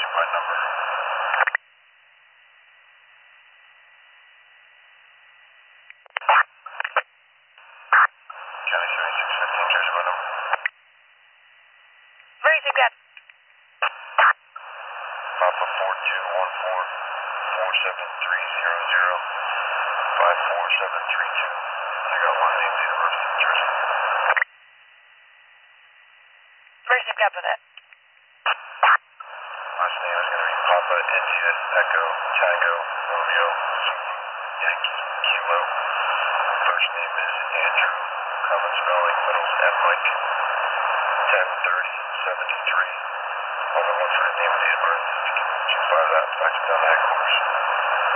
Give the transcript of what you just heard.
My number. County 7615, Jersey, my number. Raising that. Papa 4214 47300 54732. I got my name, date of birth, Jersey. Raising that for that. Last name is going to be Papa India Echo Tango Romeo Zulu Yankee Kilo. First name is Andrew. Common spelling, middle's M Mike. 10/30/73. On the one for the name and date of birth. If you can just fire that, fax it down to headquarters.